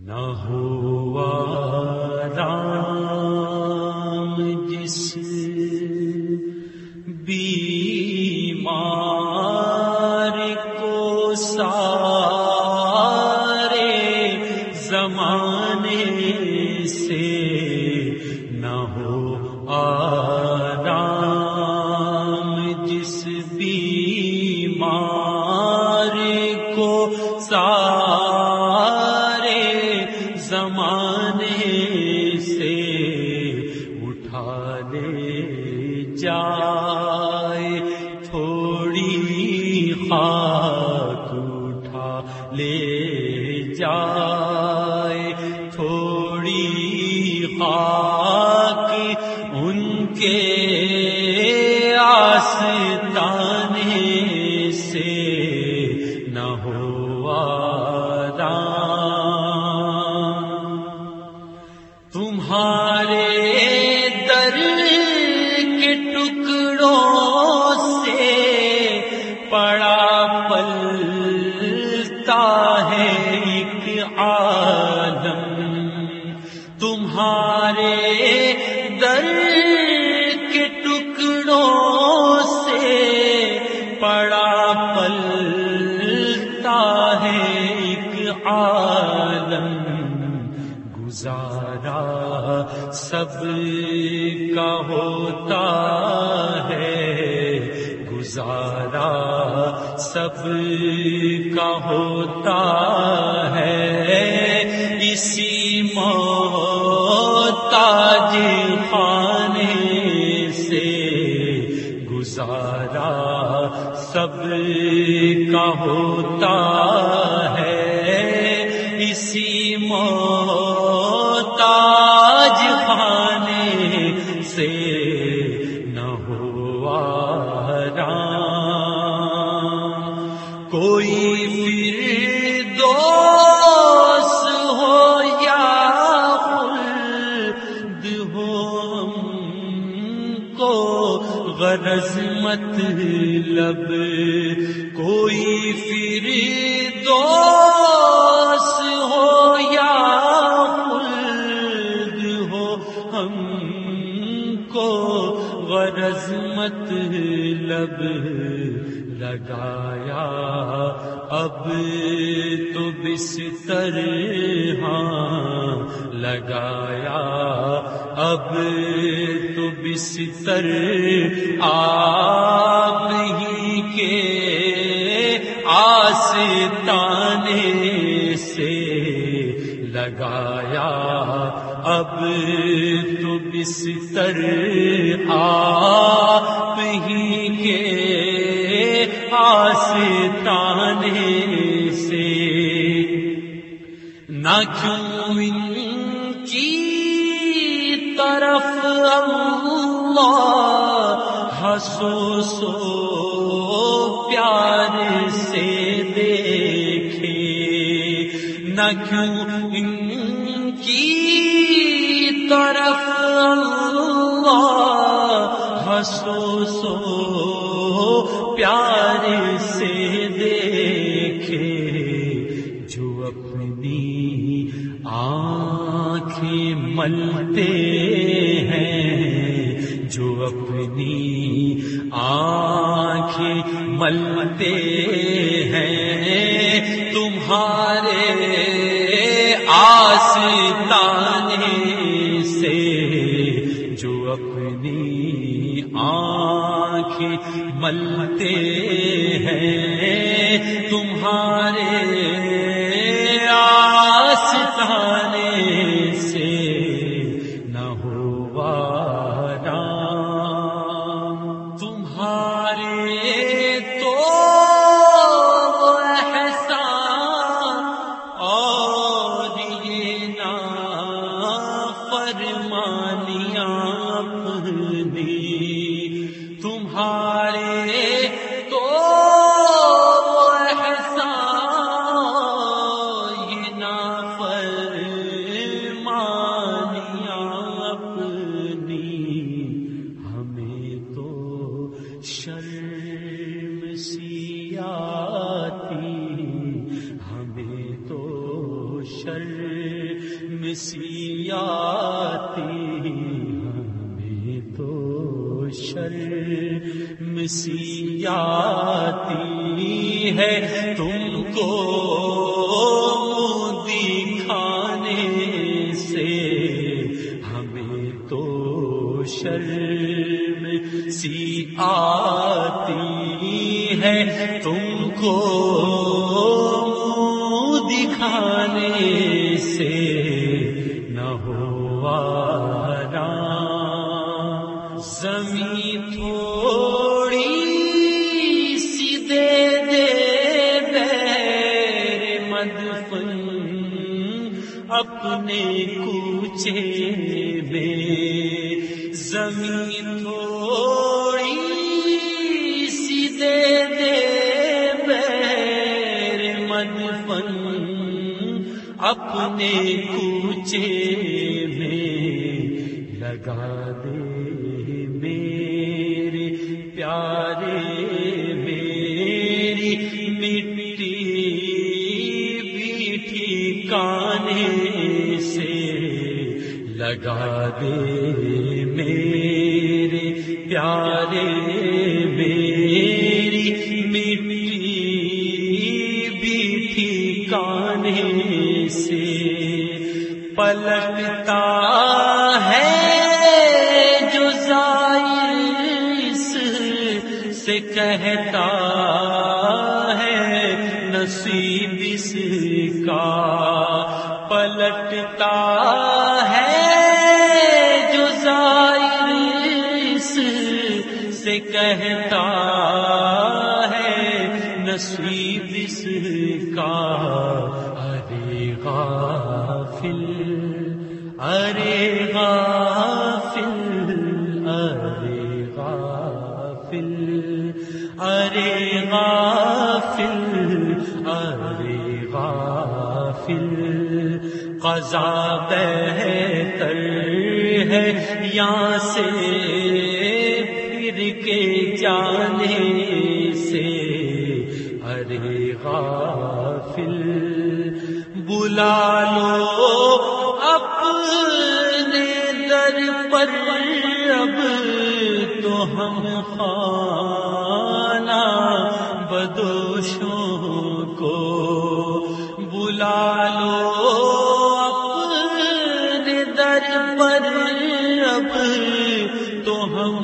نہ ہوا رام جس بیمار کو سارے زمانے سے، نہ ہو آرام جس بیمار کو سارے زمانے سے اٹھا لے جائے، تھوڑی خاک اٹھا لے جائے، تھوڑی خاک ان کے آستانے سے، نہ ہو تمہارے در کے ٹکڑوں سے پڑا پلتا ہے ایک عالم، تمہارے در کے ٹکڑوں سے پڑا پلتا ہے ایک عالم، گزارا سب کا ہوتا ہے، گزارا سب کا ہوتا ہے، اسی محتاج خانے سے گزارا سب کا ہوتا ہے، اسی محتاج خانے سے، نہ ہوا رام کوئی فردوس ہو یا خلد ہو، ہم کو غرض مطلب، کوئی فردوس ہو یا خلد ہو، ہم کو غرض مطلب، لگایا اب تو بستر، ہاں لگایا اب تو بستر، آپ ہی کے آستانے سے لگایا اب تو بستر، آپ ہی کے آستانے سے، نہ کیوں ان کی طرف اللہ حسوس و پیار سے دیکھے، نہ کیوں ان کی طرف اللہ حسوس و پیار سے دیکھے، جو اپنی آنکھیں ملتے ہیں، جو اپنی آنکھیں ملتے ہیں، تمہارے آستانے سے، جو اپنی آنکھیں ملتے ہیں، تمہارے آستانے سے، نہ ہوا رام تمہارے تو احسان اور یہ نافرمانیاں اپنی، تمہارے تو احسان یہ نافرمانیاں اپنی، ہمیں تو شرم سی آتی، ہمیں تو شرم شرم سی آتی ہمیں تو شرم سی آتی ہے تم کو دکھانے سے ہمیں تو شرم سی آتی ہے تم کو دکھانے سے نہ ہو آرام زمین تھوڑی سی دے دے بیر مدفن اپنے کوچے میں زمین تھوڑی سی دے دے بیر مدفن اپنے کوچے میں لگا دے میرے پیارے میری مٹی بھی ٹھکانے سے لگا دے میرے پیارے میری مٹی بھی ٹھکانے سے پلٹتا ہے جو زائر سے کہتا ہے نصیب اس کا پلٹتا ہے جو زائر سے کہتا ہے نصیب اس کا ارے غافل ارے غافل ارے غافل ارے غافل ارے غافل قضا بہتر ہے یہاں سے پھر کے جانے سے ارے غافل بلا لو اپنے در پر اب تو ہم خانہ بدوشوں کو بلا لو اپنے در پر اب تو ہم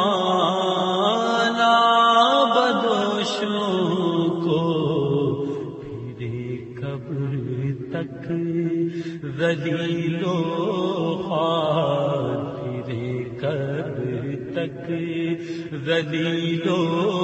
خانہ بدوشوں کو پھرے قبر تک ذلیل و خوار پھرے قبر تک ذلیل و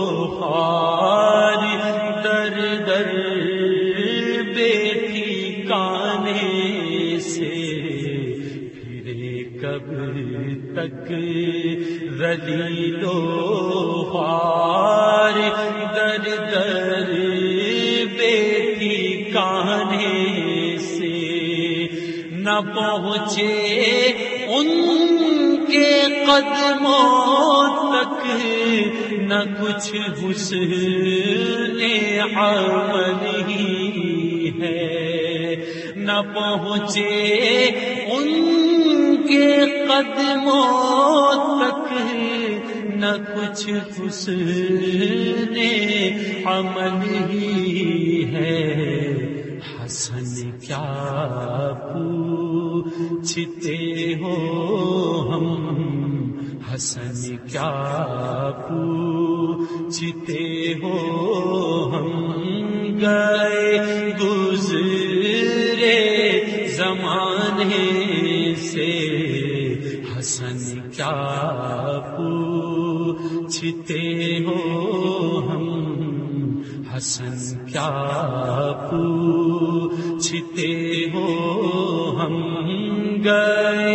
خوار در در بے ٹھکانے سے پھرے قبر تک ذلیل و خوار در در بے ٹھکانے سے نہ پہنچے ان کے قدموں تک نہ کچھ حسن عمل ہی ہے نہ پہنچے ان کے قدموں تک نہ کچھ حسن عمل ہی ہے حسن کیا پوچھتے ہو ہم حسن کیا پوچھتے ہو ہم گئے گزرے زمانے سے حسن کیا پوچھتے ہو ہم حسن کیا پوچھتے ہو ہم گئے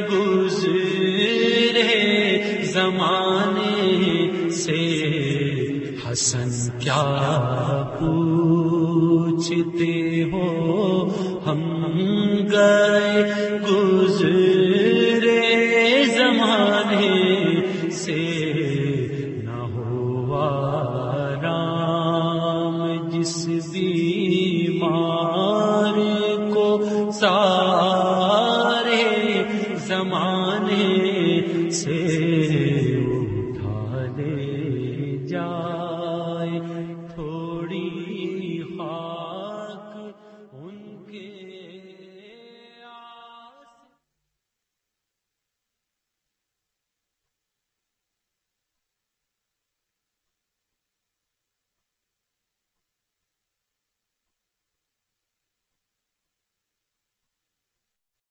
گزرے زمانے سے حسن کیا پوچھتے ہو ہم گئے گزرے زمانے سے نہ ہو آرام جس بیمار کو سارے زمانے سے